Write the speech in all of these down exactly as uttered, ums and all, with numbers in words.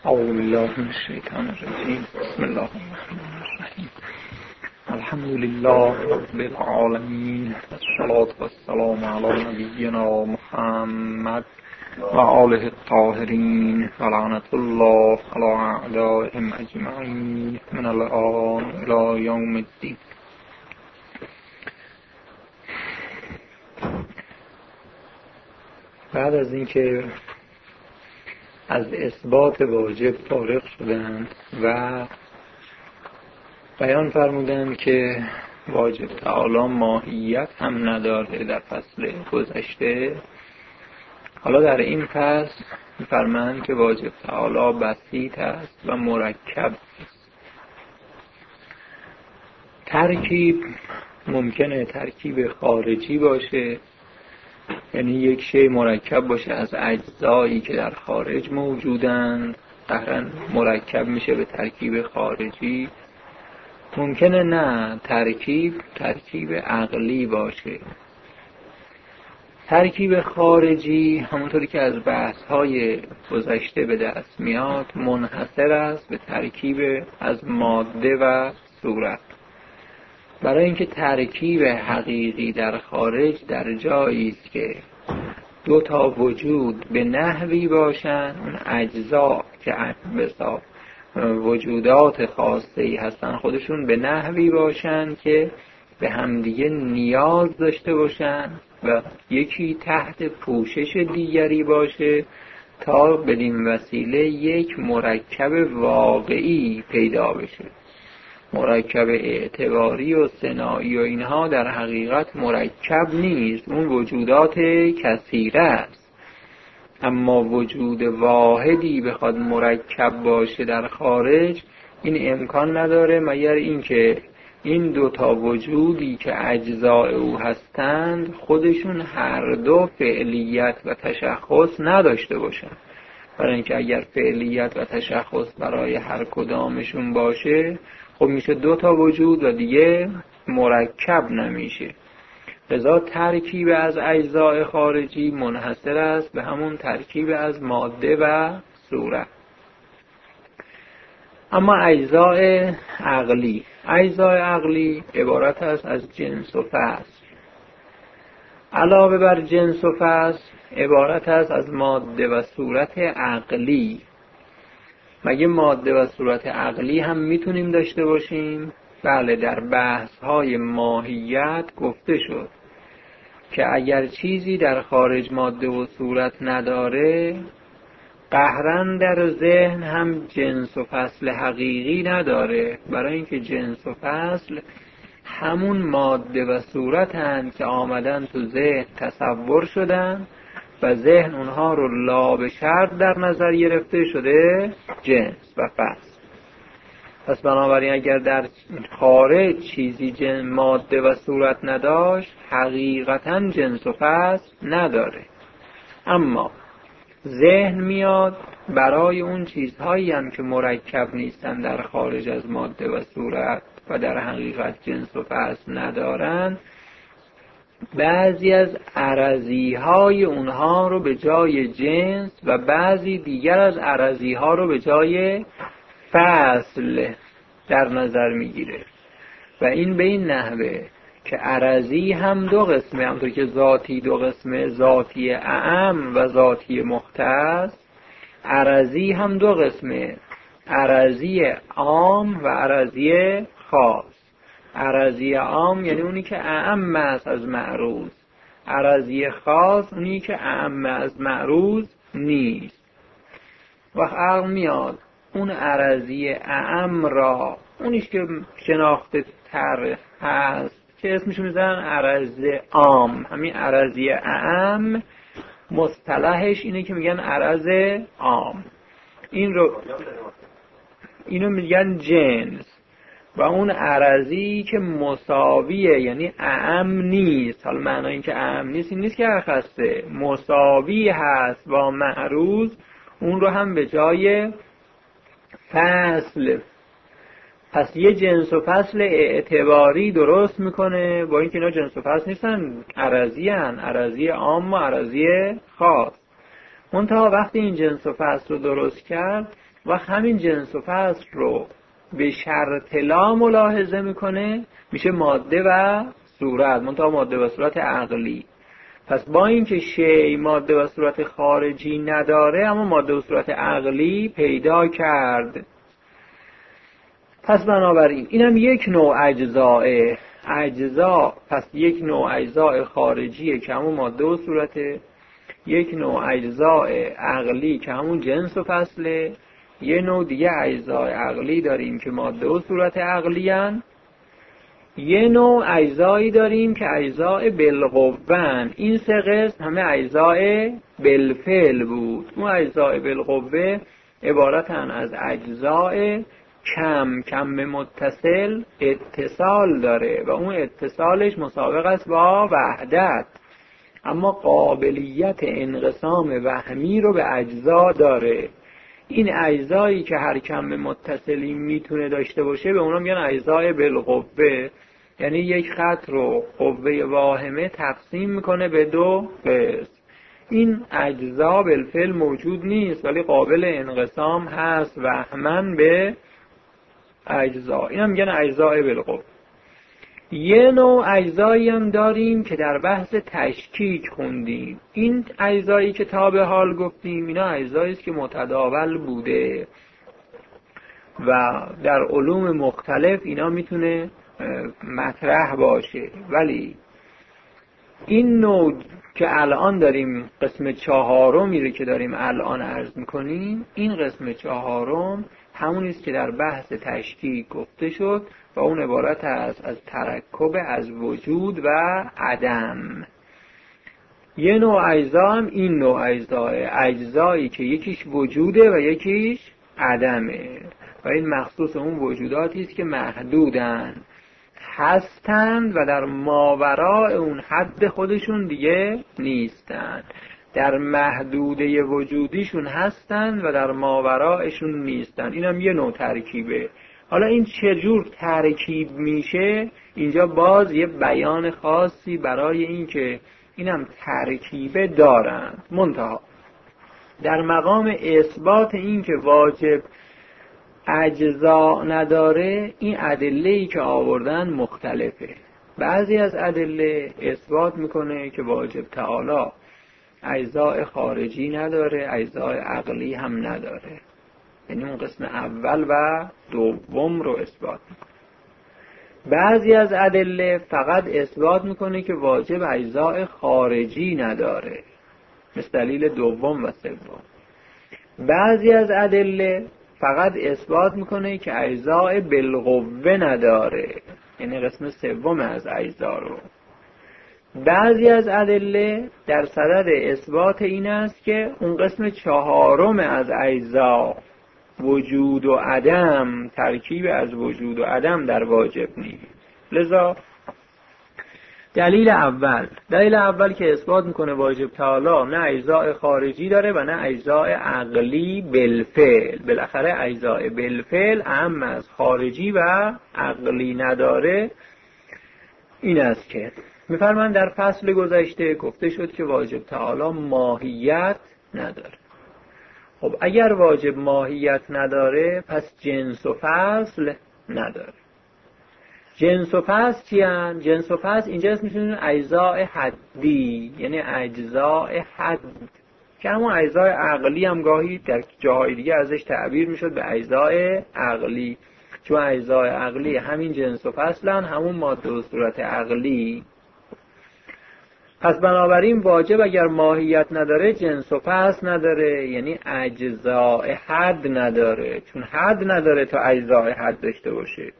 اعوذ بالله من الشیطان الرجیم. بسم الله الرحمن الرحیم. الحمد لله رب العالمین، والصلاة والسلام علی نبینا محمد و آله الطاهرین و لعنت الله علی اعدائهم اجمعین من الآن الی یوم الدین. بعد از اینکه از اثبات واجب فارغ شدند و بیان فرمودند که واجب تعالی ماهیت هم نداره در فصل گذشته، حالا در این فصل می‌فرمایند که واجب تعالی بسیط است و مرکب است. ترکیب ممکنه ترکیب خارجی باشه، یعنی یک شی مرکب باشه از اجزایی که در خارج موجودند، قهرن مرکب میشه به ترکیب خارجی. ممکنه نه ترکیب ترکیب عقلی باشه. ترکیب خارجی همونطوری که از بحث‌های گذشته به دست میاد منحصر است به ترکیب از ماده و صورت. برای اینکه ترکیب حقیقی در خارج در جایی است که دو تا وجود به نحوی باشن، اون اجزا که بسا وجودات خاصه‌ای هستن خودشون به نحوی باشن که به همدیگه نیاز داشته باشن و یکی تحت پوشش دیگری باشه تا بدین وسیله یک مرکب واقعی پیدا بشه. مرکب اعتباری و صناعی و اینها در حقیقت مرکب نیست، اون وجودات کثیره است. اما وجود واحدی بخواد مرکب باشه در خارج این امکان نداره، مگر اینکه این دوتا وجودی که اجزای او هستند خودشون هر دو فعلیت و تشخص نداشته باشن. برای اینکه اگر فعلیت و تشخص برای هر کدامشون باشه خب میشه دو تا وجود و دیگه مرکب نمیشه. لذا ترکیب از اجزای خارجی منحصر است به همون ترکیب از ماده و صورت. اما اجزای عقلی اجزای عقلی عبارت است از جنس و فصل. علاوه بر جنس و فصل عبارت است از ماده و صورت عقلی. مگه ماده و صورت عقلی هم میتونیم داشته باشیم؟ بله، در بحث های ماهیت گفته شد که اگر چیزی در خارج ماده و صورت نداره قهرن در ذهن هم جنس و فصل حقیقی نداره، برای اینکه جنس و فصل همون ماده و صورت هستند که آمدن تو ذهن تصور شدن و ذهن اونها رو لا به شرط در نظر گرفته شده جنس و فصل. پس بنابراین اگر در خارج چیزی جن ماده و صورت نداشت حقیقتا جنس و فصل نداره. اما ذهن میاد برای اون چیزهایی هم که مرکب نیستن در خارج از ماده و صورت و در حقیقت جنس و فصل ندارن، بعضی از عرضی های اونها رو به جای جنس و بعضی دیگر از عرضی ها رو به جای فصل در نظر میگیره. و این به این نحوه که عرضی هم دو قسمه، همونطور که ذاتی دو قسمه، ذاتی اعم و ذاتی مختص. عرضی هم دو قسمه، عرضی عام و عرضی خاص. عرضی عام یعنی اونی که اعم است از معروض، عرضی خاص اونی که اعم از معروض نیست. وقت عقل میاد اون عرضی اعم را، اونیش که شناخته تر هست که اسمشو میذارن عرضی عام، همین عرضی اعم مصطلحش اینه که میگن عرض عام. این رو اینو میگن جنس. و اون عرضی که مساویه یعنی اعم نیست، حالا معنی این که اعم نیست این نیست که هرخسته مساوی هست با معروض، اون رو هم به جای فصل. پس یه جنس و فصل اعتباری درست میکنه، با اینکه اینا جنس و فصل نیستن، عرضی هن، عرضی عام و عرضی خاص. منتها وقتی این جنس و فصل رو درست کرد و همین جنس و فصل رو به شرط لا ملاحظه میکنه، میشه ماده و صورت، منتها ماده و صورت عقلی. پس با اینکه شی ماده و صورت خارجی نداره، اما ماده و صورت عقلی پیدا کرد. پس بنابراین اینم یک نوع اجزاء اجزا پس یک نوع اجزاء خارجیه که همون ماده و صورته، یک نوع اجزاء عقلی که همون جنس و فصله، یه نوع دیگه اجزاء عقلی داریم که ماده و صورت عقلی هن، یه نوع اجزایی داریم که اجزاء بالقوه. این سه قسم همه اجزاء بالفعل بود. اون اجزاء بالقوه عبارتن از اجزاء کم کم متصل اتصال داره و اون اتصالش مسابق است با وحدت، اما قابلیت انقسام وهمی رو به اجزا داره. این اجزایی که هر کم متصلی میتونه داشته باشه به اونا میگن اجزای بالقوه، یعنی یک خط رو قوه واهمه تقسیم میکنه به دو قسم. این اجزا بالفعل موجود نیست ولی قابل انقسام هست وهمن به اجزا، این هم میگن اجزای بالقوه. یه نوع اجزایی هم داریم که در بحث تشکیک خوندیم. این اجزایی که تا به حال گفتیم اینا اجزایی است که متداول بوده و در علوم مختلف اینا میتونه مطرح باشه، ولی این نوع که الان داریم قسم چهارمی که داریم الان عرض میکنیم، این قسم چهارم همون است که در بحث تشکیک گفته شد و اون عبارت است از ترکب از وجود و عدم. یه نوع اجزا هم این نوع اجزاه، اجزایی که یکیش وجوده و یکیش عدمه و این مخصوص اون وجوداتی است که محدودن، هستند و در ماوراء اون حد خودشون دیگه نیستند. در محدوده وجودیشون هستند و در ماورایشون نیستند. اینم یه نوع ترکیبه. حالا این چجور ترکیب میشه؟ اینجا باز یه بیان خاصی برای این که اینم ترکیبه دارن. منتها در مقام اثبات این که واجب اجزا نداره، این ادله‌ای که آوردن مختلفه. بعضی از ادله اثبات میکنه که واجب تعالی اجزاء خارجی نداره، اجزاء عقلی هم نداره، یعنی اون قسم اول و دوم رو اثبات میکنه. بعضی از ادله فقط اثبات میکنه که واجب اجزاء خارجی نداره، مثل دلیل دوم و سوم. بعضی از ادله فقط اثبات میکنه که اجزاء بالقوه نداره، یعنی قسم سوم از اجزا رو. بعضی از ادله در صدد اثبات این است که اون قسم چهارم از اجزا وجود و عدم، ترکیب از وجود و عدم در واجب نیست. لذا دلیل اول دلیل اول که اثبات میکنه واجب تعالی نه اجزاء خارجی داره و نه اجزاء عقلی بالفعل. بالاخره اجزاء بالفعل اهم از خارجی و عقلی نداره. این است که میفرمان در فصل گذشته گفته شد که واجب تعالی ماهیت نداره. خب اگر واجب ماهیت نداره پس جنس و فصل نداره. جنس و فصل چی هن؟ جنس و فصل اینجا اسم میشونن اجزاء حدی، یعنی اجزاء حد که همون اجزاء عقلی هم گاهی در جاهای دیگه ازش تعبیر میشد به اجزاء عقلی، چون اجزاء عقلی همین جنس و فصلن، همون ماده و صورت عقلی. پس بنابراین واجب اگر ماهیت نداره جنس و فصل نداره، یعنی اجزاء حد نداره، چون حد نداره تا اجزاء حد داشته باشه.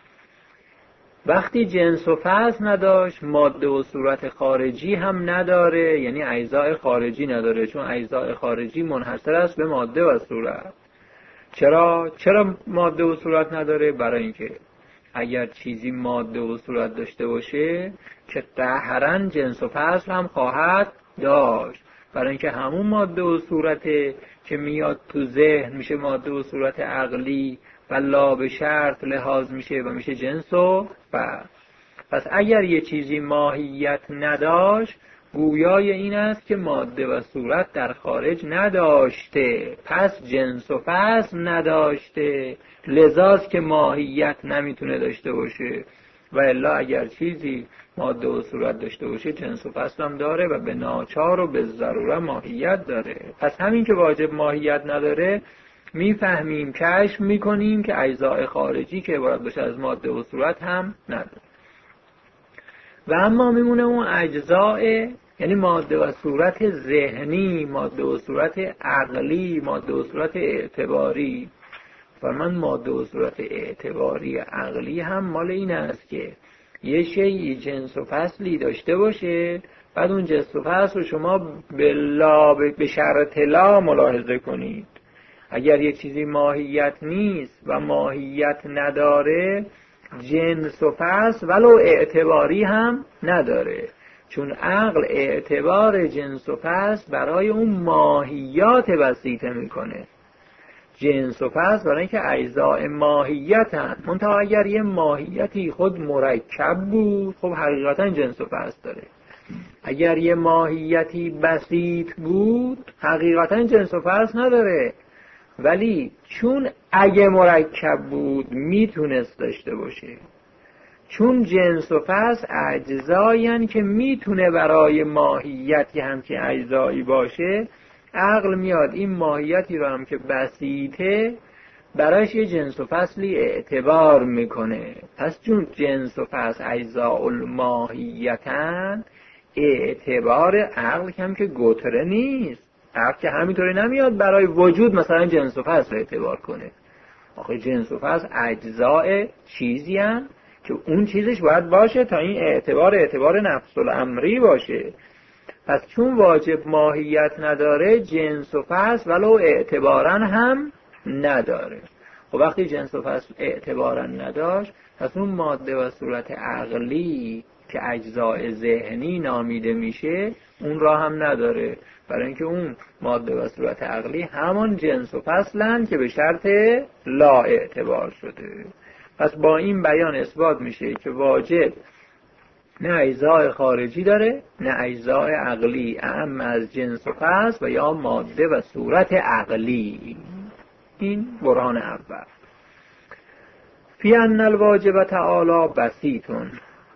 وقتی جنس و فصل نداشت ماده و صورت خارجی هم نداره، یعنی اجزاء خارجی نداره، چون اجزاء خارجی منحصر است به ماده و صورت. چرا؟ چرا ماده و صورت نداره؟ برای اینکه اگر چیزی ماده و صورت داشته باشه که قهرن جنس و فصل هم خواهد داشت، برای اینکه همون ماده و صورته که میاد تو ذهن میشه ماده و صورت عقلی و لا به شرط لحاظ میشه و میشه جنس و فصل. پس اگر یه چیزی ماهیت نداشت گویای این است که ماده و صورت در خارج نداشته، پس جنس و فصل نداشته، لذاست که ماهیت نمیتونه داشته باشه. و الا اگر چیزی ماده و صورت داشته باشه جنس و فصل هم داره و به ناچار و به ضروره ماهیت داره. پس همین که واجب ماهیت نداره، میفهمیم، کشف میکنیم که اجزاء خارجی که عبارت باشه از ماده و صورت هم نداره. و اما میمونه اون اجزاء، یعنی ماده و صورت ذهنی، ماده و صورت عقلی، ماده و صورت اعتباری. و من ماده و صورت اعتباری عقلی هم مال این است که یه شیء جنس و فصلی داشته باشه، بعد اون جنس و فصل رو شما بلا به شرط لا ملاحظه کنید. اگر یه چیزی ماهیت نیست و ماهیت نداره، جنس و فصل ولو اعتباری هم نداره، چون عقل اعتبار جنس و فصل برای اون ماهیات بسیطه میکنه. جنس و فصل برای اینکه اجزاء ماهیت هست، منتها اگر یه ماهیتی خود مرکب بود، خب حقیقتا جنس و فصل داره. اگر یه ماهیتی بسیط بود، حقیقتا جنس و فصل نداره، ولی چون اگه مرکب بود میتونست داشته باشه. چون جنس و فصل اجزایی که میتونه برای ماهیتی همچین اجزایی باشه، عقل میاد این ماهیتی رو هم که بسیطه برایش یه جنس و فصلی اعتبار میکنه. پس چون جنس و فصل اجزاء الماهیتن، اعتبار عقل هم که گتره نیست. عقل که همینطوری نمیاد برای وجود مثلا جنس و فصل اعتبار کنه. آخه جنس و فصل اجزاء چیزی هم که اون چیزش باید باشه تا این اعتبار اعتبار نفس الامری باشه. پس چون واجب ماهیت نداره، جنس و فصل ولو اعتبارا هم نداره. خب وقتی جنس و فصل اعتبارا نداشت، پس اون ماده و صورت عقلی که اجزاء ذهنی نامیده میشه اون را هم نداره، برای اینکه اون ماده و صورت عقلی همان جنس و فصلن که به شرط لا اعتبار شده. پس با این بیان اثبات میشه که واجب نه اجزاء خارجی داره نه اجزاء عقلی، اعم از جنس و فصل و یا ماده و صورت عقلی. این برهان اول. فی ان الواجب تعالی بسیطون.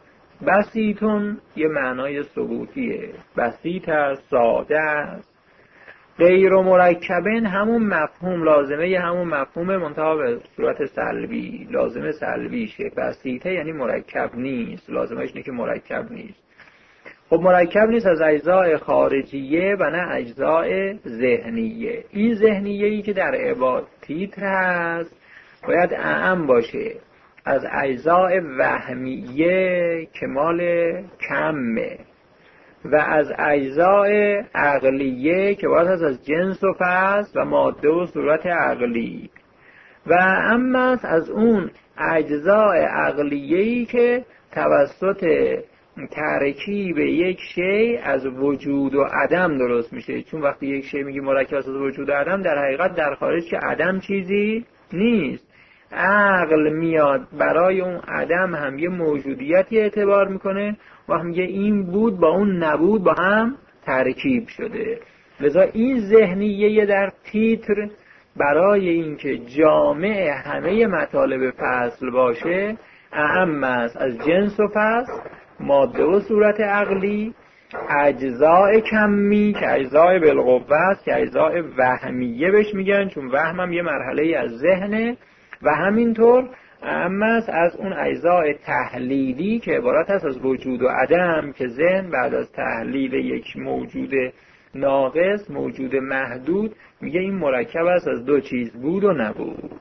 بسیطون یه معنای ثبوتیه، بسیط است، ساده است. غیر مرکبن همون مفهوم لازمه، همون مفهوم منتها به صورت سلبی، لازمه سلبیشه. بسیطه یعنی مرکب نیست، لازمش اینه که مرکب نیست. خب مرکب نیست از اجزاء خارجیه و نه اجزاء ذهنیه. این ذهنیه‌ای که در عباد تیتر هست باید اعم باشه از اجزاء وهمیه که مال کمه و از اجزاء عقلیه که باید هست از جنس و فصل و ماده و صورت عقلی، و اما از اون اجزاء عقلیه‌ای که توسط ترکیب یک شی از وجود و عدم درست میشه. چون وقتی یک شی میگی مرکب از وجود و عدم، در حقیقت در خارج که عدم چیزی نیست. عقل میاد برای اون عدم هم یه موجودیتی اعتبار میکنه و هم یه این بود با اون نبود با هم ترکیب شده. لذا این ذهنیه در تیتر برای اینکه جامع همه مطالب فصل باشه اهم است از جنس و فصل، ماده و صورت عقلی، اجزاء کمی که اجزاء بالقوه است که اجزاء وهمیه بهش میگن، چون وهم هم یه مرحله از ذهنه، و همینطور اهم است از اون اجزاء تحلیلی که عبارت است از وجود و عدم که ذهن بعد از تحلیل یک موجود ناقص، موجود محدود، میگه این مرکب است از دو چیز، بود و نبود.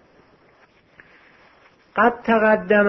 قد تقدم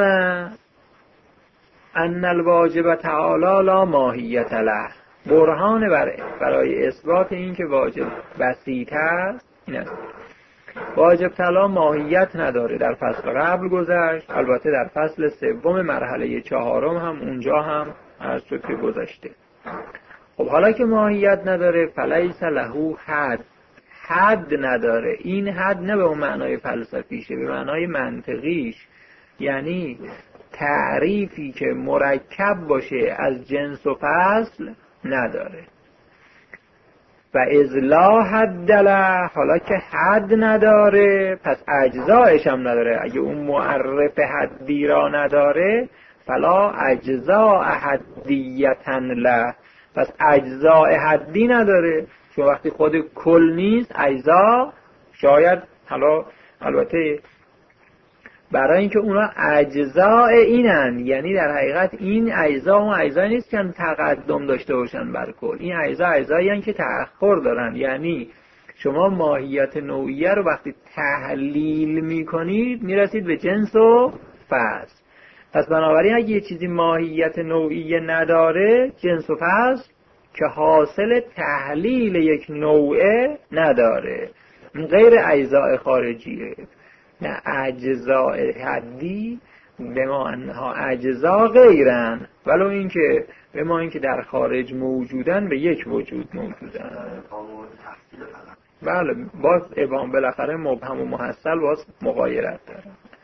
ان الواجب تعالی لا ماهیت له. برهان برای اثبات این که واجب بسیط است این است واجب تعالی ماهیت نداره. در فصل قبل گذشت، البته در فصل سوم مرحله چهارم هم اونجا هم عرض شد که گذشته. خب حالا که ماهیت نداره، فلیس له حد، حد نداره. این حد نه به اون معنای فلسفیشه، به معنای منطقیش، یعنی تعریفی که مرکب باشه از جنس و فصل نداره. و اذلا حد له، حالا که حد نداره پس اجزایش هم نداره. اگه اون معرف حدی را نداره فلا اجزاء حدیتن له، پس اجزاء حدی نداره، چون وقتی خود کل نیست اجزا شاید، حالا البته برای اینکه اونا اجزاء اینن، یعنی در حقیقت این اجزا اون اجزایی نیست که تقدم داشته باشن بر کل، این اجزا اجزایی هستن که تأخر دارن. یعنی شما ماهیت نوعیه رو وقتی تحلیل میکنید میرسید به جنس و فصل. پس بنابراین اگه یه چیزی ماهیت نوعیه نداره، جنس و فصل که حاصل تحلیل یک نوعه نداره، غیر اجزاء خارجیه. نه اجزاء حدی به ما انها اجزا غیرن، ولو اینکه به ما اینکه در خارج موجودن به یک وجود موجودن. بله باز ابهام بالاخره مبهم و محصل باز مغایرت داره.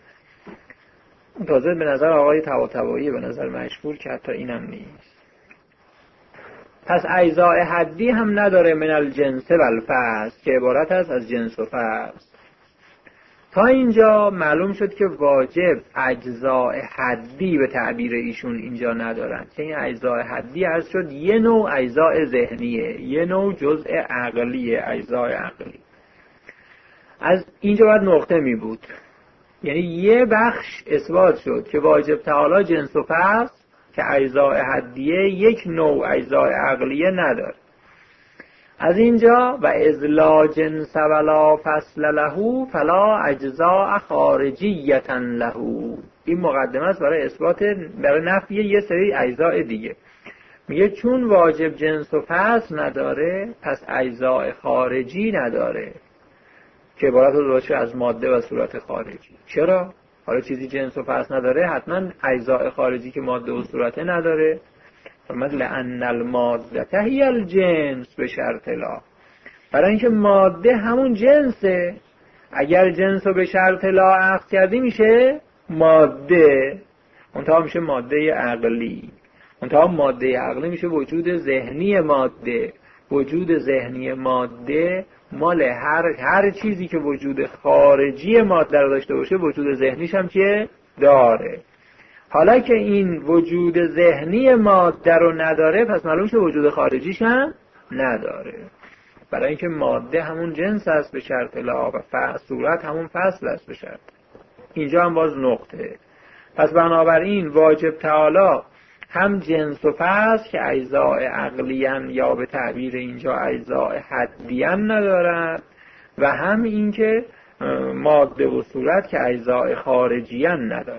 تازه به نظر آقای طباطبایی به نظر مشهور که حتی اینم نیست. پس اجزاء حدی هم نداره من الجنس و الفصل که عبارت است از جنس و فصل. تا اینجا معلوم شد که واجب اجزاء حدی به تعبیر ایشون اینجا ندارن، که این اجزاء حدی عرض شد یه نوع اجزاء ذهنیه، یه نوع جزء عقلیه، اجزاء عقلی. از اینجا باید نقطه می بود، یعنی یه بخش اثبات شد که واجب تعالی جنس و فصل که اجزاء حدیه یک نوع اجزاء عقلیه نداره. از اینجا و اذ لا جنس ولا فصل له فلا اجزاء خارجیتا له، این مقدمه است برای اثبات، برای نفی یه سری اجزاء دیگه. میگه چون واجب جنس و فصل نداره پس اجزاء خارجی نداره که عبارت باشه از ماده و صورت خارجی. چرا؟ حالا چیزی جنس و فصل نداره حتما اجزاء خارجی که ماده و صورت نداره. فرمود لأن الماده هی الجنس به شرط لا، برای اینکه ماده همون جنسه، اگر جنس رو به شرط لا عقد کردی میشه ماده، منتها میشه ماده عقلی. منتها ماده عقلی میشه وجود ذهنی ماده. وجود ذهنی ماده مال هر هر چیزی که وجود خارجی ماده رو داشته باشه وجود ذهنیش هم که داره. حالا که این وجود ذهنی ماده رو نداره پس معلوم شه وجود خارجیش هم نداره، برای اینکه ماده همون جنس است به شرط لا و صورت همون فصل است به شرط. اینجا هم باز نقطه. پس بنابراین واجب تعالی هم جنس و فصل که اجزاء عقلیان یا به تعبیر اینجا اجزاء حدیان ندارد، و هم این که ماده و صورت که اجزاء خارجیان نداره.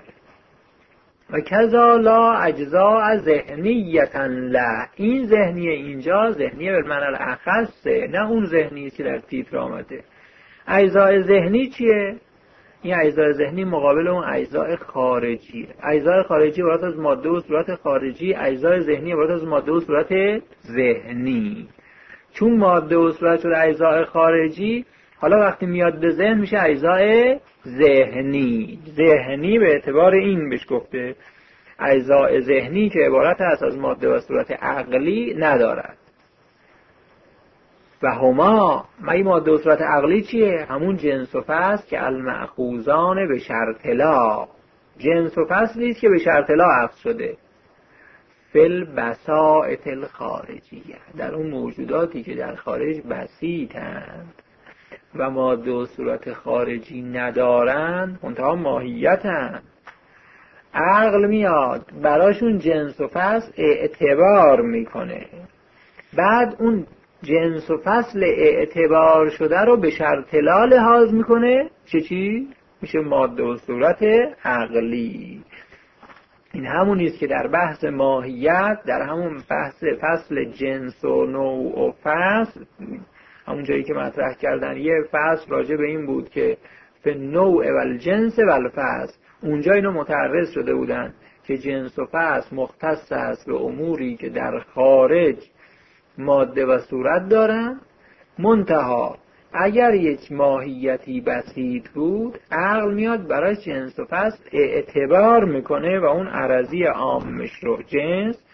و کذا لا اجزاء ذهنیتا له، این ذهنی اینجا ذهنی به معنی الاخصه، نه اون ذهنی که در تیتر آمده. اجزاء ذهنی چیه؟ این اجزاء ذهنی مقابل اون اجزاء خارجی. اجزاء خارجی عبارت از ماده و صورت خارجی، اجزاء ذهنی عبارت از ماده و صورت ذهنی. چون ماده و صورت شده اجزاء خارجی، حالا وقتی میاد به ذهن میشه اجزاء ذهنی. ذهنی به اعتبار این بهش گفته اجزاء ذهنی که عبارت است از ماده و صورت عقلی ندارد. و هما مایی ماده و صورت عقلی چیه؟ همون جنس و فصل که المأخوذان به شرط لا، جنس و فصلی است که به شرط لا عقد شده. فل بساط الخارجیه، در اون موجوداتی که در خارج بسیطند و ماده و صورت خارجی ندارن، منتها ماهیتن. عقل میاد براشون جنس و فصل اعتبار میکنه، بعد اون جنس و فصل اعتبار شده رو به شرط لا لحاظ میکنه. چه چی؟ میشه ماده و صورت عقلی. این همونیست که در بحث ماهیت، در همون بحث فصل جنس و نوع و فصل، همون جایی که مطرح کردن یه فصل راجع به این بود که به نوع و الجنس و الفصل، اونجا اینو متعرض شده بودن که جنس و فصل مختص است به اموری که در خارج ماده و صورت دارن، منتها اگر یک ماهیتی بسیط بود عقل میاد برای جنس و فصل اعتبار میکنه و اون عرضی عامش رو جنس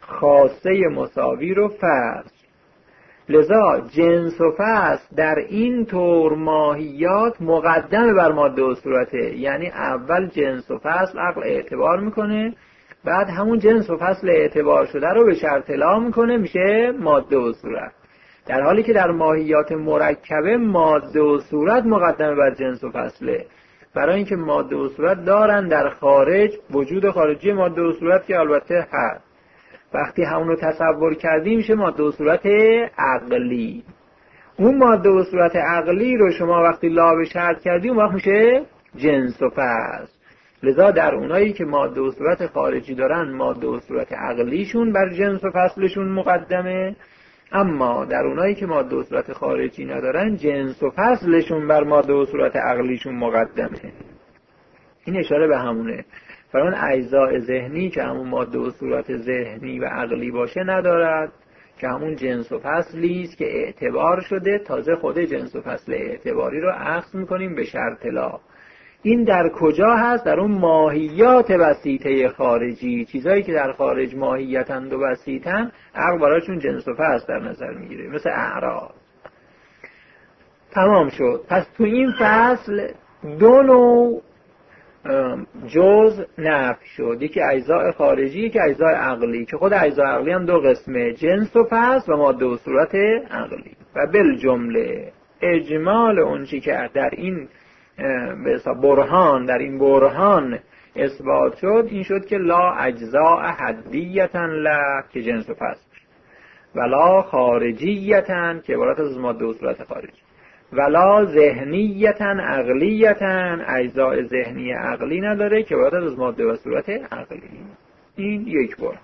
خاصه مساوی رو فصل. لذا جنس و فصل در این طور ماهیات مقدم بر ماده و صورته، یعنی اول جنس و فصل عقل اعتبار میکنه، بعد همون جنس و فصل اعتبار شده رو به شرط لا میکنه، میشه ماده و صورت. در حالی که در ماهیات مرکبه ماده و صورت مقدم بر جنس و فصله، برای اینکه ماده و صورت دارن در خارج وجود خارجی ماده و صورت که البته هست. وقتی همون رو تصور کردیم میشه ماده و صورت عقلی. اون ماده و صورت عقلی رو شما وقتی لا به شرط کردی اون وقت میشه جنس و فصل. لذا در اونایی که ماده و صورت خارجی دارن ماده و صورت عقلیشون بر جنس و فصلشون مقدمه، اما در اونایی که ماده و صورت خارجی ندارن جنس و فصلشون بر ماده و صورت عقلیشون مقدمه. این اشاره به همونه. برای اون اجزاء ذهنی که همون ماده و صورت ذهنی و عقلی باشه ندارد، که همون جنس و فصلی است که اعتبار شده، تازه خود جنس و فصل اعتباری رو اخذ میکنیم به شرط لا. این در کجا هست؟ در اون ماهیات بسیطه خارجی، چیزایی که در خارج ماهیتند و بسیطن، عقل برایشون جنس و فصل در نظر میگیره، مثل اعراض. تمام شد. پس تو این فصل دو نوع جز نفی شد، یکی اجزاء خارجی، یکی اجزاء عقلی، که خود اجزاء عقلی هم دو قسمه، جنس و فصل و ماده و صورت عقلی. و بالجمله اجمال اون چی که در این به حساب برهان در این برهان اثبات شد این شد که لا اجزاء حدیتن لا که جنس و فصل، ولا خارجیتن که عبارت از ماده و صورت خارجی، ولا ذهنیتن عقلیتن اجزاء ذهنی عقلی نداره که عبارت از ماده و صورت عقلی. این یک برهان.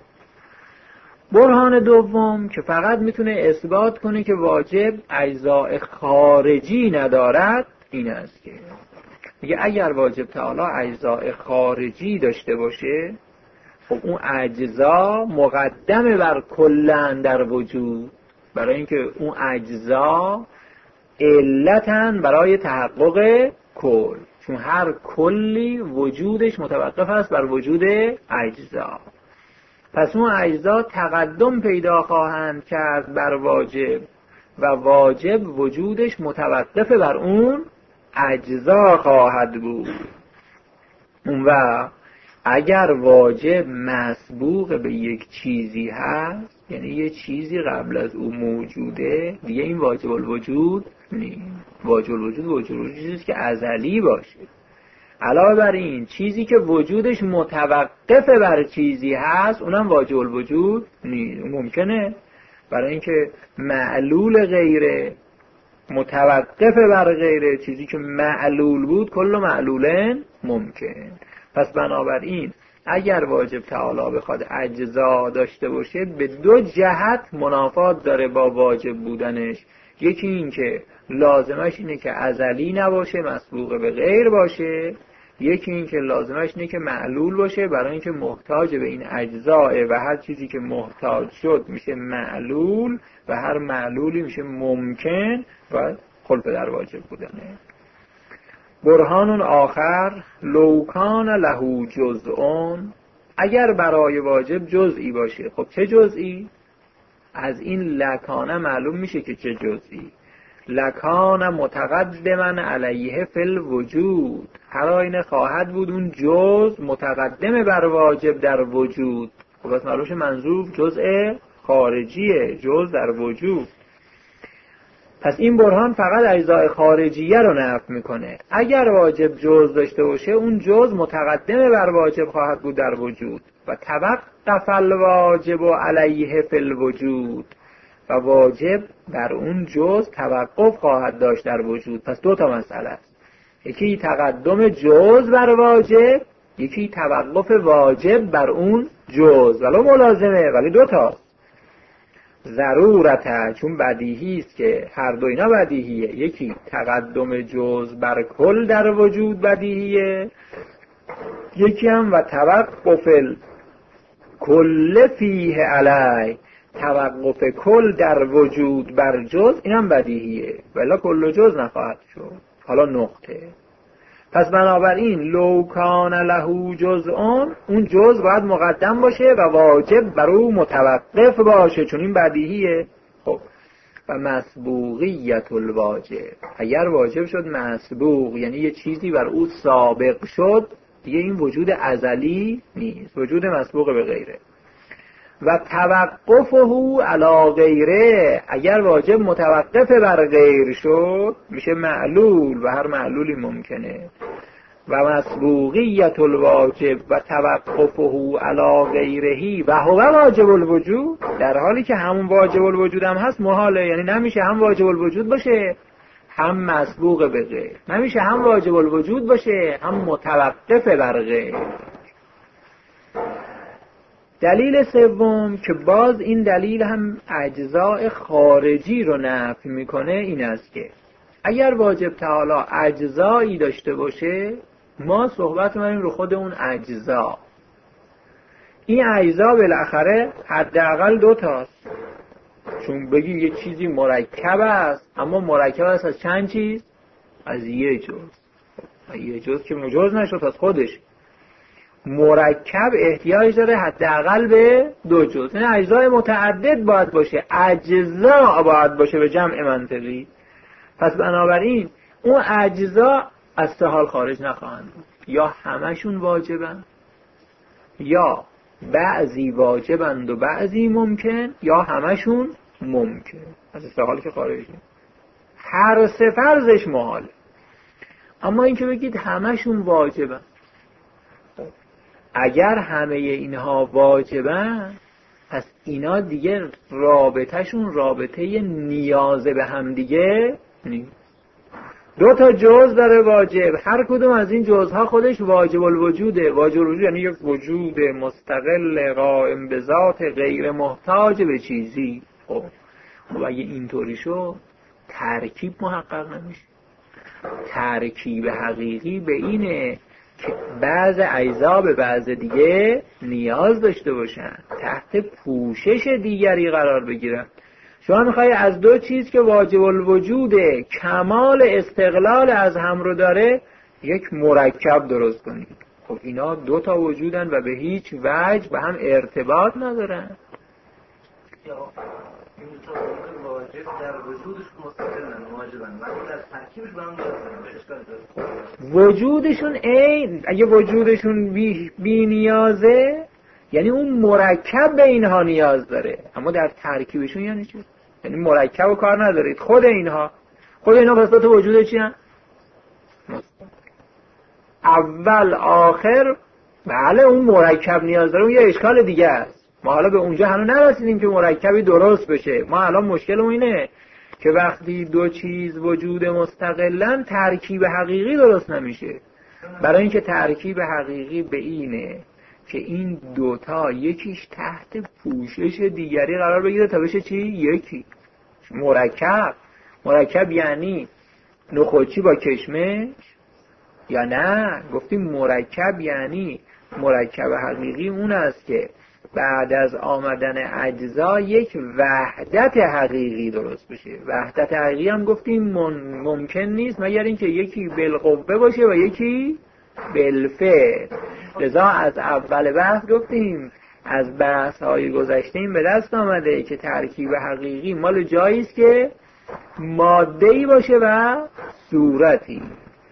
برهان دوم که فقط میتونه اثبات کنه که واجب اجزاء خارجی ندارد این است که میگه اگر واجب تعالی اجزاء خارجی داشته باشه، خب اون اجزا مقدم بر کلن در وجود، برای اینکه اون اجزا علتن برای تحقق کل، چون هر کلی وجودش متوقف است بر وجود اجزا. پس اون اجزا تقدم پیدا خواهند کرد بر واجب و واجب وجودش متوقف بر اون اجزا خواهد بود. و اگر واجب مسبوق به یک چیزی هست، یعنی یه چیزی قبل از او موجوده، دیگه این واجب الوجود نیست. واجب الوجود واجب الوجود چیزی که ازلی باشه. علاوه بر این چیزی که وجودش متوقف بر چیزی هست اونم واجب الوجود نیست. ممکنه برای اینکه معلول غیره متوقف بر غیره، چیزی که معلول بود کل معلولن ممکن. پس بنابراین اگر واجب تعالی بخواد اجزا داشته باشه به دو جهت منافات داره با واجب بودنش. یکی این که لازمش اینه که ازلی نباشه، مسبوق به غیر باشه. یکی این که لازمش اینه که معلول باشه، برای اینکه محتاج به این اجزاء و هر چیزی که محتاج شد میشه معلول و هر معلولی میشه ممکن و خلف در واجب بودنه. برهان آخر لوکان له جزءون، اگر برای واجب جزئی باشه. خب چه جزئی؟ از این لکانه معلوم میشه که چه جزئی. لکان متقدما علیه فی الوجود، هر آینه خواهد بود اون جز متقدم بر واجب در وجود. خب بس معلومش منظور جزء خارجیه، جز در وجود. پس این برهان فقط اجزای خارجیه رو نفی میکنه. اگر واجب جز داشته باشه اون جز متقدم بر واجب خواهد بود در وجود و توقف الواجب علیه فی الوجود، و واجب بر اون جز توقف خواهد داشت در وجود. پس دو تا مسئله است، یکی تقدم جز بر واجب، یکی توقف واجب بر اون جز، ولو ملازمه ولی دو تاست. ضرورته، چون بدیهی است که هر دو اینا بدیهیه، یکی تقدم جز بر کل در وجود بدیهیه، یکی هم و توقف کل فیه علی، توقف کل در وجود بر جز، اینم بدیهیه، ولی کل جز نخواهد شد. حالا نقطه پس بنابراین لو کان له جزء، اون جزء باید مقدم باشه و واجب بر او متوقف باشه، چون این بدیهیه. خب و مسبوقیت الواجب، اگر واجب شد مسبوق، یعنی یه چیزی بر او سابق شد، دیگه این وجود ازلی نیست، وجود مسبوق به غیره. و توقفه علی غیره، اگر واجب متوقف بر غیر شد میشه معلول و هر معلولی ممکنه. و مسبوقیت الواجب و توقفه علی غیره و هو واجب الوجود، در حالی که همون واجب الوجود هم هست محاله، یعنی نمیشه هم واجب الوجود باشه هم مسبوق به غیر، نمیشه هم واجب الوجود باشه هم متوقف بر غیر. دلیل سوم که باز این دلیل هم اجزاء خارجی رو نفی میکنه این است که اگر واجب تعالی اجزایی داشته باشه، ما صحبت می‌کنیم رو خود اون اجزا. این اجزا بالاخره حداقل دو تاست، چون بگی یه چیزی مرکب است، اما مرکب است از چند چیز؟ از یه جز. یه جز که مجاز نشد از خودش، مرکب احتیاج داره حداقل به دو جز، یعنی اجزای متعدد باید باشه، اجزا باید باشه به جمع منطقی. پس بنابراین اون اجزا از سه حال خارج نخواهند بود، یا همشون واجبن، یا بعضی واجبند و بعضی ممکن، یا همشون ممکن. از سه حال که خارج نیست، هر سه فرضش محاله. اما این که بگید همشون واجبن، اگر همه اینها واجبن پس اینا دیگه رابطهشون رابطه نیاز به هم دیگه نیست. دو تا جز داره واجب، هر کدوم از این جزها خودش واجب الوجوده. واجب الوجود یعنی یک وجود مستقل قائم به ذات غیر محتاج به چیزی. خب خب اگه اینطوری شد ترکیب محقق نمیشه. ترکیب حقیقی به اینه که بعض اجزا به بعض دیگه نیاز داشته باشن، تحت پوشش دیگری قرار بگیرن. شما میخوای از دو چیز که واجب الوجود کمال استقلال از هم رو داره یک مرکب درست کنید. خب اینا دو تا وجودن و به هیچ وجه به هم ارتباط ندارن. این دو تا واجب در وجودش مستقلن، واجبن، ولی در ترکیبش به هم نیازن. وجودشون این اگه وجودشون بی, بی نیازه، یعنی اون مرکب به اینها نیاز داره، اما در ترکیبشون یعنی چی؟ یعنی مرکب و کار ندارید. خود اینها خود اینها پس دو تا وجود چی هم؟ اول آخر بله اون مرکب نیاز داره، اون یه اشکال دیگه است. ما حالا به اونجا هنوز نرسیدیم که مرکبی درست بشه. ما الان مشکل اینه که وقتی دو چیز وجود مستقلن ترکیب حقیقی درست نمیشه. برای اینکه ترکیب حقیقی به اینه که این دوتا یکیش تحت پوشش دیگری قرار بگیره تا بشه چی؟ یکی. مرکب مرکب یعنی نخودچی با کشمش یا نه؟ گفتیم مرکب یعنی مرکب حقیقی اون است که بعد از آمدن اجزا یک وحدت حقیقی درست بشه. وحدت حقیقی هم گفتیم ممکن نیست مگر اینکه یکی بالقوه باشه و یکی بالفعل. لذا از اول بحث گفتیم، از بحث های گذشته این به دست آمده که ترکیب حقیقی مال جایی است که ماده‌ای باشه و صورتی.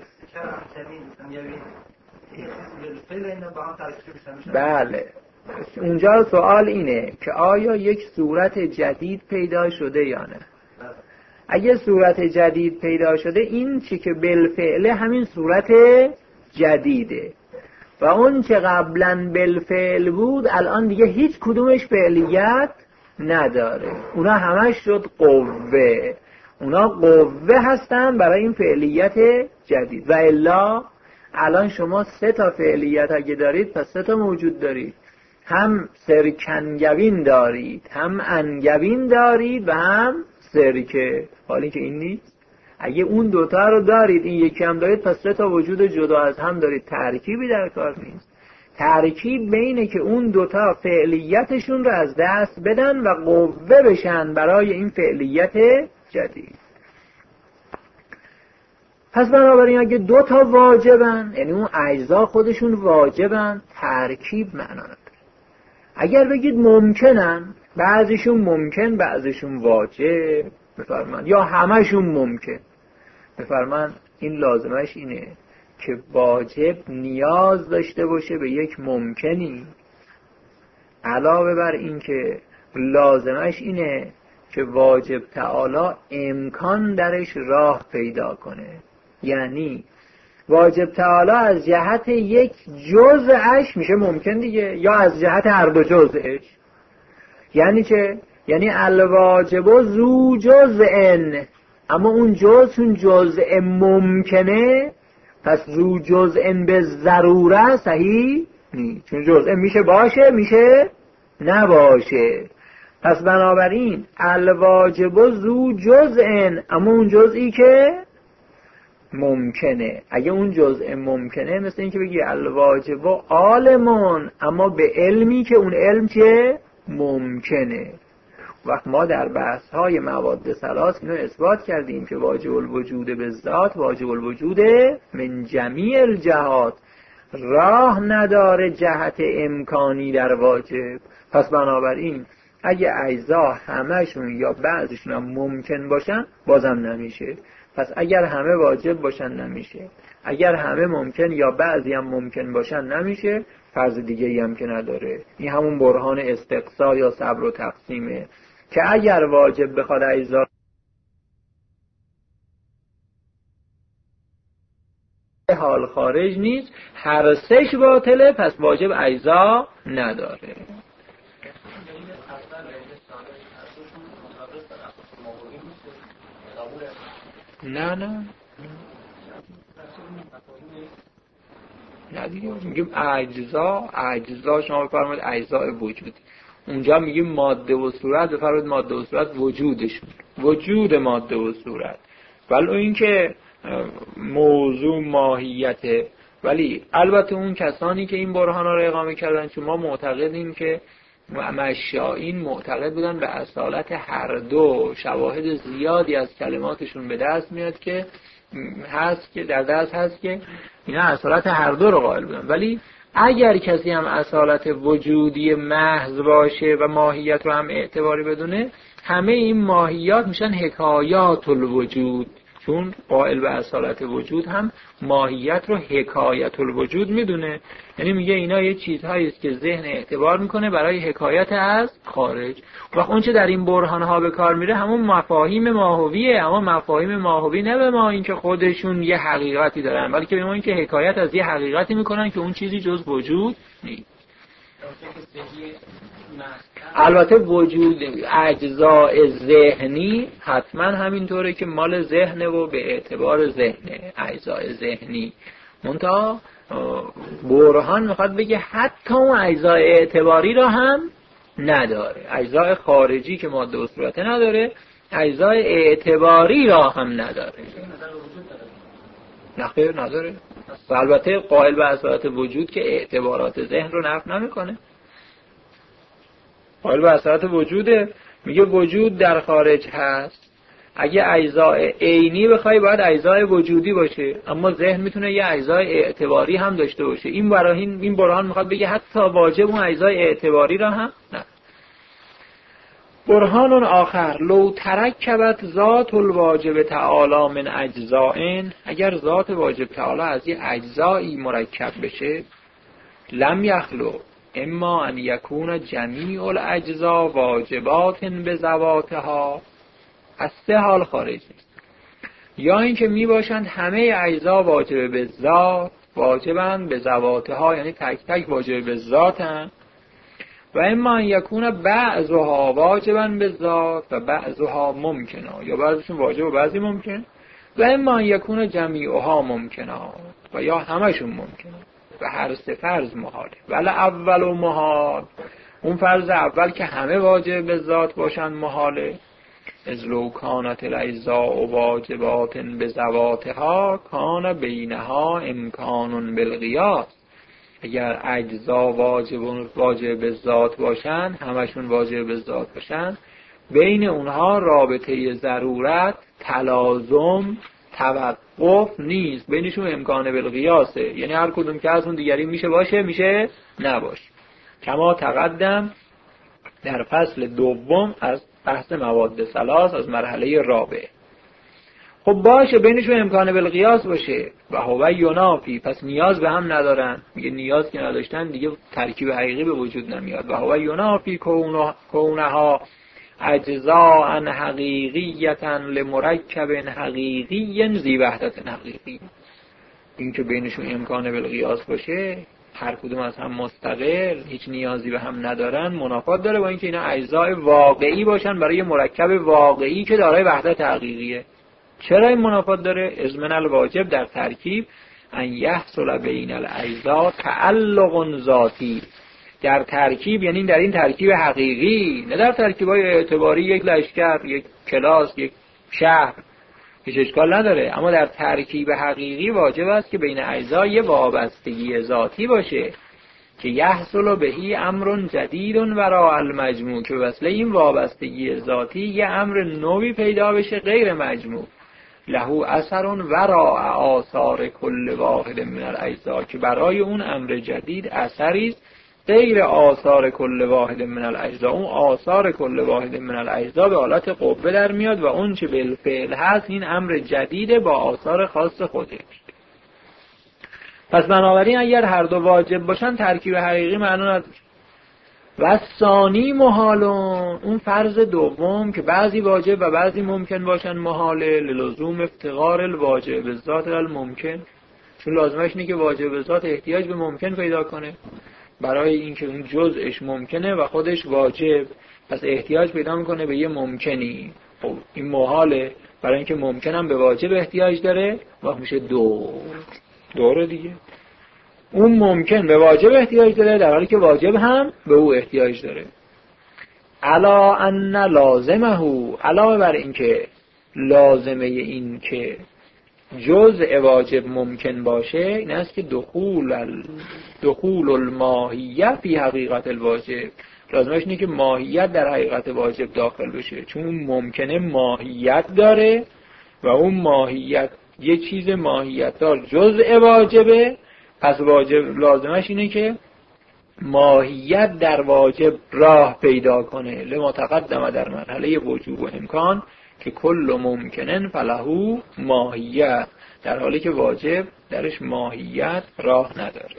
بله، اونجا سوال اینه که آیا یک صورت جدید پیدا شده یا نه. اگه صورت جدید پیدا شده، این چی که بالفعل همین صورت جدیده و اون که قبلا بالفعل بود الان دیگه هیچ کدومش فعلیت نداره. اونا همش شد قوه، اونا قوه هستن برای این فعلیت جدید. و الا الان شما سه تا فعلیت اگه دارید پس سه تا موجود دارید، هم سرکنگوین دارید، هم انگوین دارید و هم سرکه. حالی که این نیست. اگه اون دوتا رو دارید این یکی هم دارید پس سه تا وجود جدا از هم دارید. ترکیبی در کار نیست. ترکیب بینه که اون دوتا فعلیتشون رو از دست بدن و قوه بشن برای این فعلیت جدید. پس بنابراین اگه دو تا واجبن، یعنی اون اجزا خودشون واجبن، ترکیب معنا نداره. اگر بگید ممکنن، بعضیشون ممکن بعضیشون واجب بفرمان، یا همشون ممکن بفرمان، این لازمش اینه که واجب نیاز داشته باشه به یک ممکنی، علاوه بر این که لازمش اینه که واجب تعالی امکان درش راه پیدا کنه. یعنی واجب تعالی از جهت یک جزءش میشه ممکن دیگه، یا از جهت هر دو جزءش. یعنی چه؟ یعنی الواجب ذو جزء، اما اون جزء اون جزء ممکنه، پس ذو جزء به ضروره صحیح نیست، چون جزء میشه باشه میشه نباشه. پس بنابراین الواجب ذو جزء، اما اون جزئی که ممکنه. اگه اون جزء ممکنه مثل این که بگی الواجب عالمون، اما به علمی که اون علم چه ممکنه. وقت ما در بحث های مواد ثلاث اینو اثبات کردیم که واجب الوجود به ذات واجب الوجود من جمیع الجهات، راه نداره جهت امکانی در واجب. پس بنابراین اگه اجزا همشون یا بعضشون هم ممکن باشن بازم نمیشه. پس اگر همه واجب باشن نمیشه، اگر همه ممکن یا بعضی هم ممکن باشن نمیشه، فرض دیگه ای هم که نداره. این همون برهان استقصا یا صبر و تقسیمه که اگر واجب بخواد اجزا حال خارج نیست، هر سهش باطله، پس واجب اجزا نداره. نه نه نه دیگه میگیم اجزا، اجزا شما بفرمایید اجزای وجود، اونجا میگیم ماده و صورت، بفرمایید ماده و صورت وجودشون، وجود ماده و صورت. ولی این که موضوع ماهیته. ولی البته اون کسانی که این برهانا رو اقامه کردن، چون ما معتقدیم که مشائین معتقد بودن به اصالت هر دو، شواهد زیادی از کلماتشون به دست میاد که هست که در دست هست که اینا اصالت هر دو رو قائل بودن. ولی اگر کسی هم اصالت وجودی محض باشه و ماهیت رو هم اعتباری بدونه، همه این ماهیات میشن حکایات الوجود، چون قائل به اصالت وجود هم ماهیت رو حکایت الوجود میدونه. یعنی میگه اینا یه چیزهایی است که ذهن اعتبار میکنه برای حکایت از خارج. و اون چه در این برهانها به کار میره همون مفاهیم ماهویه، اما مفاهیم ماهوی نه به ما اینکه خودشون یه حقیقتی دارن، بلکه به ما اینکه حکایت از یه حقیقتی میکنن که اون چیزی جز وجود نیست. البته وجود اجزاء ذهنی حتما همینطوره که مال ذهنه و به اعتبار ذهنه اجزاء ذهنی. منتها برهان میخواد بگه حتی اون اجزاء اعتباری را هم نداره، اجزاء خارجی که ماده و صورت نداره، اجزاء اعتباری را هم نداره. نه خیر نداره. و البته قائل به اصالت وجود که اعتبارات ذهن رو نفی نمیکنه، قائل به اصالت وجوده، میگه وجود در خارج هست. اگه اجزاء عینی بخوای باید اجزاء وجودی باشه، اما ذهن میتونه یه اجزاء اعتباری هم داشته باشه. این برای این برهان میخواد بگه حتی واجب اون اجزاء اعتباری را هم نه. برهان آخر لو ترکبت ذات الواجب تعالی من اجزائن، اگر ذات واجب تعالی از یه اجزایی مرکب بشه، لم یخلو اما ان یکون جمیع الاجزا واجبات به ذواتها، از سه حال خارج نیست. یا اینکه می باشند همه اجزا واجب به ذات، واجبند به ذواتها، یعنی تک تک واجب به ذاتن. و اما ان یکون بعضها واجبن به ذات و بعضها ممکنه، یا بعضیشون واجب و بعضی ممکن. و اما ان یکون جمیعها ممکنه، و یا همشون ممکنه. و هر سه فرض محاله. ولی اول و محال، اون فرض اول که همه واجب به ذات باشن محاله. از لو کانت الاجزاء واجبات به ذواتها کان بینها امکان بالقیاس، اگر اجزا واجب واجب به ذات باشن، همشون واجب به ذات باشن، بین اونها رابطه ضرورت، تلازم، توقف نیست، بینشون امکان بالقیاسه، یعنی هر کدوم که از اون دیگری میشه باشه میشه نباشه. کما تقدم در فصل دوم از بحث مواد ثلاث از مرحله رابع. خب باشه بینشون امکان بالقیاس باشه و هو ینافی، پس نیاز به هم ندارن، میگه نیاز که نداشتن دیگه ترکیب حقیقی به وجود نمیاد. و هو ینافی کونها اجزاء حقیقیتا لمرکب حقیقی ذی وحدت حقیقی. این که بینشون امکان بالقیاس باشه، هر کدوم از هم مستقل، هیچ نیازی به هم ندارن، منافات داره با اینکه اینا اجزای واقعی باشن برای مرکب واقعی که دارای وحدت حقیقیه. چرا این منافات داره؟ ازمن الواجب در ترکیب ان یحصل بین الاجزاء تعلق ذاتی. در ترکیب یعنی در این ترکیب حقیقی، نه در ترکیب‌های اعتباری یک لشکر، یک کلاس، یک شهر، هیچ اشکال نداره، اما در ترکیب حقیقی واجب است که بین اجزا یه وابستگی ذاتی باشه که یحصل بهی امر جدید وراء المجموع، که به وسیله این وابستگی ذاتی یه امر نوی پیدا بشه غیر مجموع، له اثر وراء آثار کل واحد من الاجزا، که برای اون امر جدید اثری غیر آثار کل واحد من الاجزا. اون آثار کل واحد من الاجزا به حالت قوه در میاد و اون چه بالفعل هست این امر جدیده با آثار خاص خودش. پس بنابراین اگر هر دو واجب باشن ترکیب حقیقی معنی نداره. و ثانی محالون، اون فرض دوم که بعضی واجب و بعضی ممکن باشن محاله، للزوم افتقار الواجب بالذات الممکن، چون لازمش اینه که واجب ذات احتیاج به ممکن پیدا کنه برای اینکه اون جزءش ممکنه و خودش واجب، پس احتیاج پیدا میکنه به یه ممکنی. خب این محاله برای اینکه ممکنم به واجب احتیاج داره و میشه دو دوره دیگه. اون ممکن به واجب احتیاج داره در حالی که واجب هم به او احتیاج داره. علا ان لازمه، علاوه بر اینکه لازمه این که جزء واجب ممکن باشه این است که دخول ال... دخول الماهیه فی حقیقت الواجب، لازمش اینه که ماهیت در حقیقت واجب داخل بشه، چون اون ممکنه ماهیت داره و اون ماهیت یه چیز ماهیت دار جزء واجبه، پس واجب لازمش اینه که ماهیت در واجب راه پیدا کنه. لما تقدم در مرحله وجوب و امکان که کل ممکنن فلهو ماهیت، در حالی که واجب درش ماهیت راه نداره،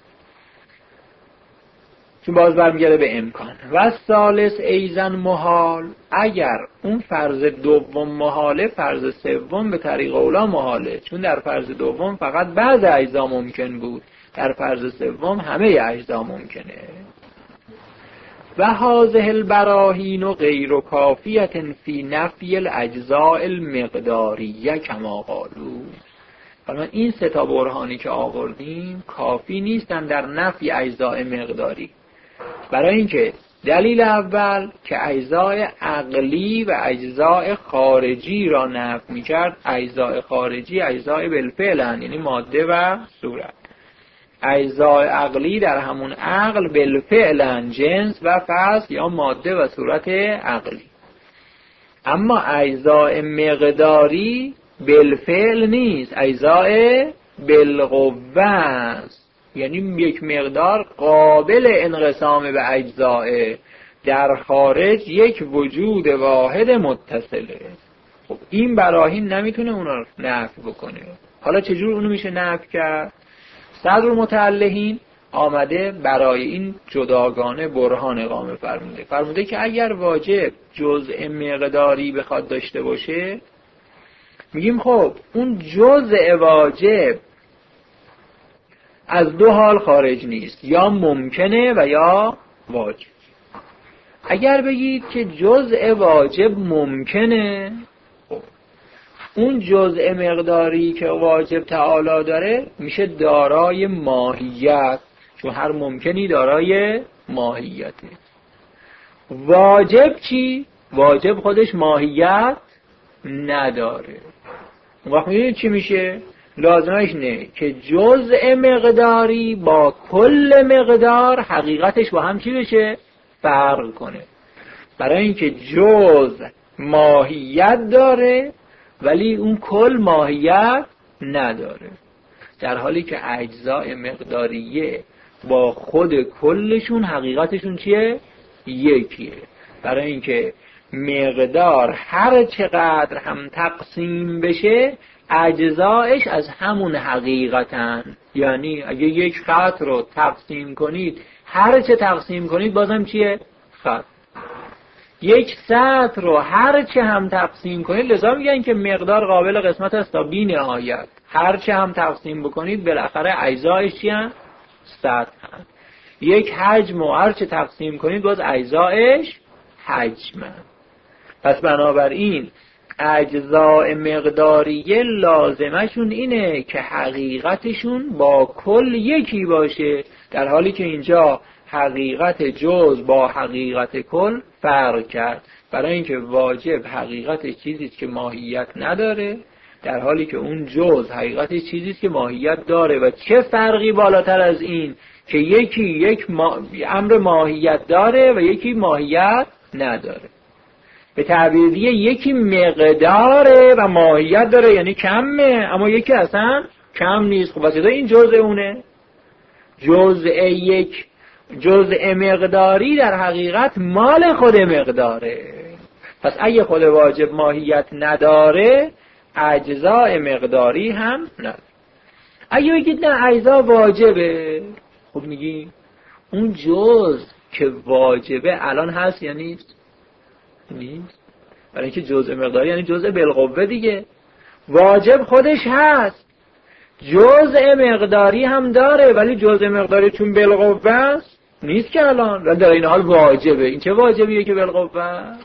چون باز برمیگرده به امکان. و ثالث ایزن محال، اگر اون فرض دوم محاله فرض سوم به طریق اولا محاله، چون در فرض دوم فقط بعض اجزا ممکن بود، در فرض سوم همه اجزا ممکنه. و هذه البراهین غیر کافیة فی نفی الاجزاء المقداریه کما قالوا. حالا این سه تا برهانی که آوردیم کافی نیستن در نفی اجزاء مقداری، برای اینکه دلیل اول که اجزاء عقلی و اجزاء خارجی را نفی می‌کرد، اجزاء خارجی اجزاء بالفعل، یعنی ماده و صورت. اجزاء عقلی در همون عقل بالفعل، جنس و فصل یا ماده و صورت عقلی. اما اجزاء مقداری بالفعل نیست، اجزاء بالقوه است، یعنی یک مقدار قابل انقسام به اجزاء، در خارج یک وجود واحد متصله. خب این براهین نمیتونه اونا رو نفی بکنه. حالا چجور اونو میشه نفی کرد؟ صدر متعلهین آمده برای این جداگانه برهان اقامه فرموده. فرموده که اگر واجب جزء مقداری بخواد داشته باشه، میگیم خب اون جزء واجب از دو حال خارج نیست، یا ممکنه و یا واجب. اگر بگید که جزء واجب ممکنه، خب اون جزء مقداری که واجب تعالی داره میشه دارای ماهیت، چون هر ممکنی دارای ماهیته. واجب چی؟ واجب خودش ماهیت نداره. وقت میدونید چی میشه؟ لازمش نه که جزء مقداری با کل مقدار حقیقتش با هم چی بشه؟ فرق کنه. برای اینکه جزء ماهیت داره ولی اون کل ماهیت نداره، در حالی که اجزای مقداریه با خود کلشون حقیقتشون چیه؟ یکیه. برای اینکه مقدار هر چقدر هم تقسیم بشه اجزایش از همون حقیقتن. یعنی اگه یک خط رو تقسیم کنید، هر چه تقسیم کنید بازم چیه؟ خط. یک سطر رو هر چه هم تقسیم کنید، لذا میگن که مقدار قابل قسمت است تا بی نهایت. هر چه هم تقسیم بکنید بالاخره اجزایش چی هم؟ سطر هم. یک حجم رو هر چه تقسیم کنید باز اجزایش حجم هم. پس بنابراین اجزاء مقداریه لازمشون اینه که حقیقتشون با کل یکی باشه، در حالی که اینجا حقیقت جز با حقیقت کل فرق کرد. برای اینکه واجب حقیقت چیزی که ماهیت نداره، در حالی که اون جز حقیقت چیزی که ماهیت داره. و چه فرقی بالاتر از این که یکی یک ما... امر ماهیت داره و یکی ماهیت نداره. به تعبیر دیگه یکی مقداره و ماهیت داره، یعنی کمه، اما یکی اصلا کم نیست. خب واسه این جزء اونه. جزء یک جزء مقداری در حقیقت مال خود مقداره. پس اگه خود واجب ماهیت نداره، اجزاء مقداری هم نداره. اگه بگید نه اجزا واجبه، خب میگی اون جزء که واجبه الان هست یا نیست؟ نیست. برای اینکه جزء مقداری یعنی جزء بالقوه دیگه. واجب خودش هست، جزء مقداری هم داره، ولی جزء مقداری چون بالقوه است نیست که الان، و در این حال واجبه. این چه واجبیه که بالقوه است؟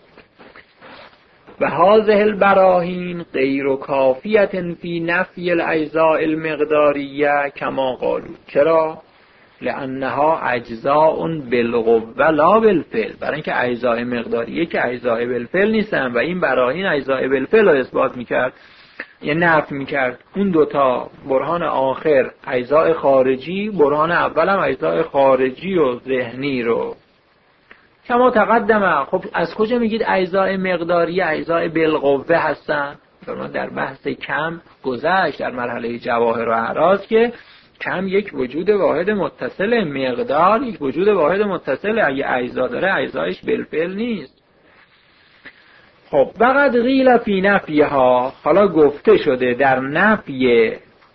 و هذه البراهین غیر کافیة فی نفی الاجزاء المقداریه کما قالوا. چرا؟ لانها اجزاء بالقوه لا بالفعل. برای اینکه اجزاء مقداریه که اجزاء بالفعل نیستن و این براهین اجزاء بالفعل رو اثبات میکرد یا نفی میکرد. اون دوتا برهان آخر اجزاء خارجی، برهان اول هم اجزاء خارجی و ذهنی رو کما تقدمه. خب از کجا میگید اجزاء مقداری اجزاء بالقوه هستن؟ در بحث کم گذشت در مرحله جواهر و اعراض که کم یک وجود واحد متصل، مقدار یک وجود واحد متصل. اگه اجزا داره اجزایش بالفعل نیست. خب فقط قیل فی نفیها، حالا گفته شده در نفی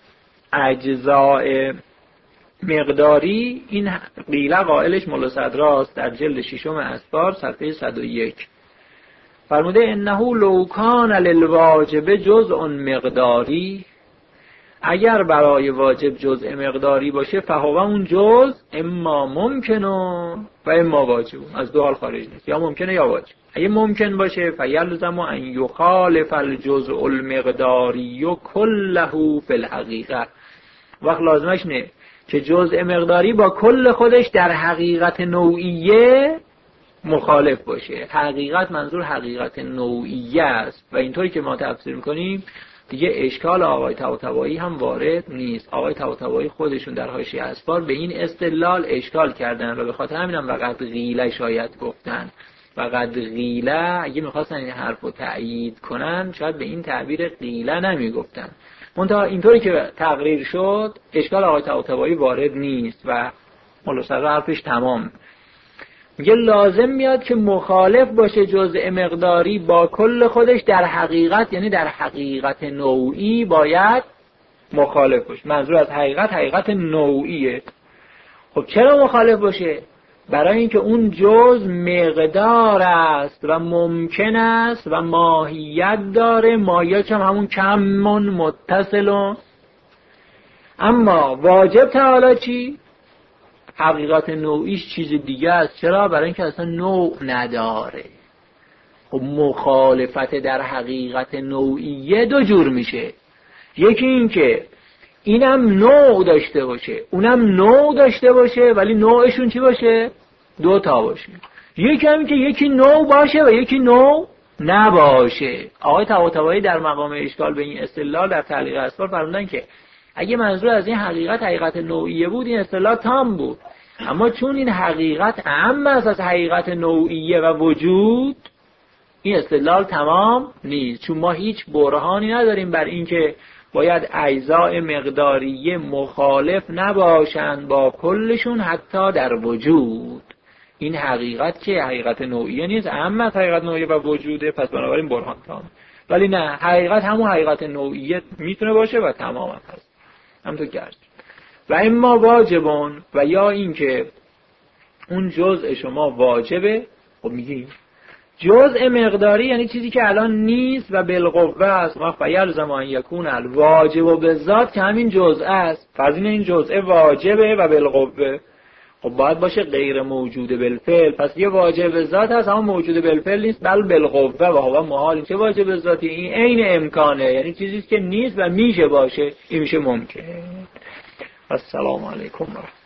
اجزاء مقداری. این قیل قائلش مولا صدراست در جلد ششم اسفار صفحه صد و یک. فرموده انه لو کان للواجب جزء مقداری، اگر برای واجب جزء مقداری باشه فهو اون جزء اما ممکنه و اما واجب، از دو حال خارج نیست، یا ممکنه یا واجب. اگه ممکن باشه فیلزم ان یخالف الجزء المقداری کله فی الحقیقه، وقت لازمش نه که جزء مقداری با کل خودش در حقیقت نوعیه مخالف باشه. حقیقت منظور حقیقت نوعیه است و اینطوری که ما تفسیر میکنیم دیگه اشکال آقای طباطبایی هم وارد نیست. آقای طباطبایی خودشون در حاشیه اسفار به این استدلال اشکال کردن و به خاطر همینم وقت غیله شاید گفتن. وقت غیله اگه میخواستن این حرف رو تأیید کنن شاید به این تعبیر غیله نمیگفتن. منتها اینطوری که تقریر شد اشکال آقای طباطبایی وارد نیست و مولا صدر حرفش تمام. میگه لازم میاد که مخالف باشه جزء مقداری با کل خودش در حقیقت، یعنی در حقیقت نوعی باید مخالف باشه. منظور از حقیقت حقیقت نوعیه. خب چرا مخالف باشه؟ برای اینکه اون جزء مقدار است و ممکن است و ماهیت داره. ماهیت هم همون کمون متصلون. اما واجب تعالی چی؟ حقیقت نوعیش چیز دیگه است. چرا؟ برای اینکه اصلا نوع نداره. خب مخالفت در حقیقت نوعیه دو جور میشه. یکی این که اینم نوع داشته باشه اونم نوع داشته باشه ولی نوعشون چی باشه؟ دو تا باشه. یکی هم که یکی نوع باشه و یکی نوع نباشه. آقای طباطبایی در مقام اشکال به این استدلال در تعلیق اسفار فرمودن که اگه منظور از این حقیقت حقیقت نوعیه بود این اصطلاح تام بود، اما چون این حقیقت اعم است از حقیقت نوعیه و وجود، این استدلال تمام نیست، چون ما هیچ برهانی نداریم بر اینکه باید اجزاء مقداریه مخالف نباشند با کلشون حتی در وجود. این حقیقت که حقیقت نوعیه نیست، اما حقیقت نوعیه و وجوده، پس بنابراین برهان تام. ولی نه، حقیقت همون حقیقت نوعیه میتونه باشه و تمام هم هست، همونطور که عرض. و اما واجبون، و یا اینکه اون جزء شما واجبه. خب میگیم جزء مقداری یعنی چیزی که الان نیست و بالقوه است، ما فیلزم ان یکون الواجب و بالذات که همین جزء است. فرض اینه این جزء واجبه و بالقوه، خب باید باشه غیر موجود بالفعل. پس یه واجب بالذات هست اما موجود بالفعل نیست، بل بالقوه و هو محال. چه واجب بالذاتی؟ این عین امکانه، یعنی چیزی که نیست و میشه باشه، این میشه ممکن. السلام علیکم.